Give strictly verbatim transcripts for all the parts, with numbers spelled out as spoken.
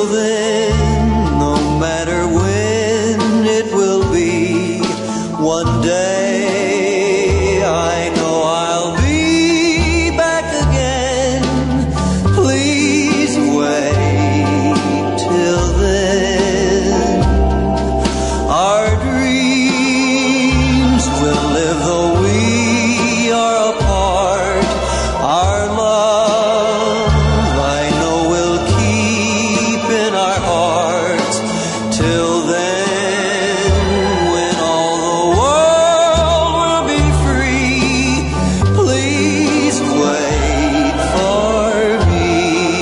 Till then, no matter when it will be, one day I know I'll be back again. Please wait till then. Our dreams will live though we are apart. Our love I know will keep in our hearts. Till then, when all the world will be free, please wait for me.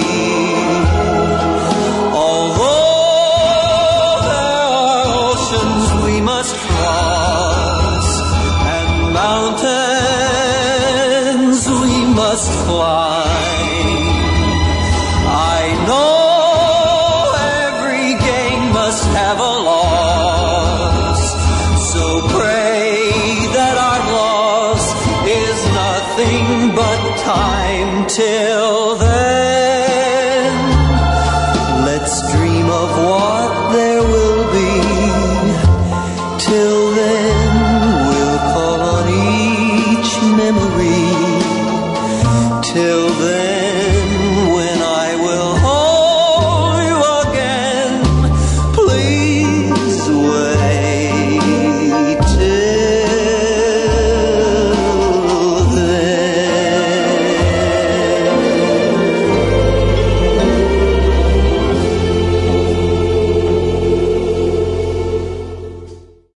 Although there are oceans we must cross and mountains we must climb, I know every gain must have a loss. So pray that our loss is nothing but time. Till then, let's dream of what